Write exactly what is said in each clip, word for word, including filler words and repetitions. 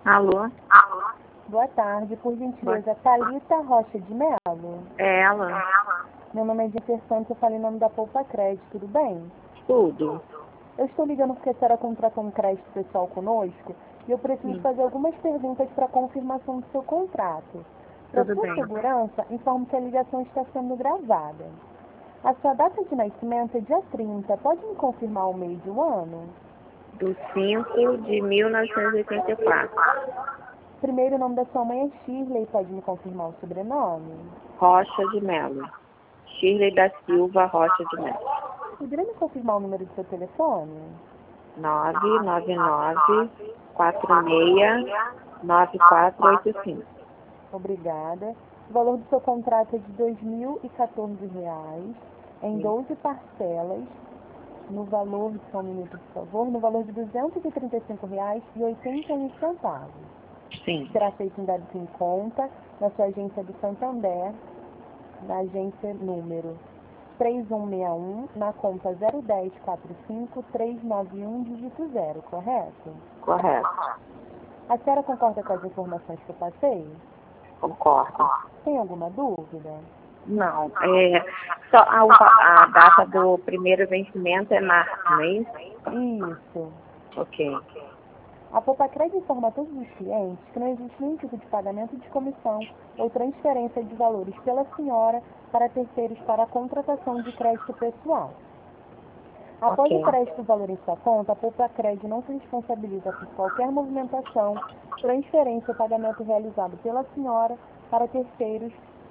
Alô? Boa tarde, por gentileza, Thalita Rocha de Melo. É ela? Meu nome é Jennifer Santos, eu falei em nome da Poupa Crédito, tudo bem? Tudo. Eu estou ligando porque a senhora contratou um crédito pessoal conosco e eu preciso Sim. fazer algumas perguntas para confirmação do seu contrato. Para Tudo sua bem. segurança, informo que a ligação está sendo gravada. A sua data de nascimento é dia trinta, pode me confirmar o mês e o ano? Do cinco de mil novecentos e oitenta e quatro. Primeiro, o nome da sua mãe é Shirley, pode me confirmar o sobrenome? Rocha de Melo. Shirley da Silva Rocha de Melo. Poderia me confirmar o número do seu telefone? nove nove nove, quatro seis, nove quatro oito cinco. Obrigada. O valor do seu contrato é de dois mil e quatorze reais, em Sim. doze parcelas, no valor, só um minuto, por favor, no valor de duzentos e trinta e cinco reais e oitenta e um centavos. Sim. Será feito em débito em conta na sua agência do Santander, na agência número três um seis um, na conta zero um zero quatro cinco três nove um, dígito zero, correto? Correto. A senhora concorda com as informações que eu passei? Concordo. Tem alguma dúvida? Não. É, só a, a data do primeiro vencimento é março, não é isso? Isso. Ok. A Popacred informa a todos os clientes que não existe nenhum tipo de pagamento de comissão ou transferência de valores pela senhora para terceiros para a contratação de crédito pessoal. Após o Ok. crédito do valor em sua conta, a Popacred não se responsabiliza por qualquer movimentação, transferência ou pagamento realizado pela senhora para terceiros,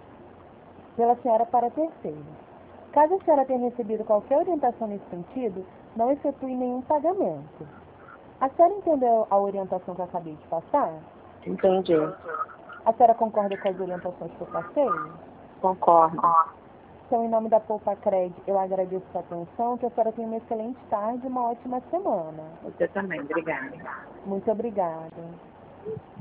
pela senhora para terceiros. Caso a senhora tenha recebido qualquer orientação nesse sentido, não efetue nenhum pagamento. A senhora entendeu a orientação que eu acabei de passar? Entendi. A senhora concorda com as orientações que eu passei? Concordo. Então, em nome da Poupa Cred, eu agradeço a sua atenção, que a senhora tenha uma excelente tarde e uma ótima semana. Você também. Obrigada. Muito obrigada.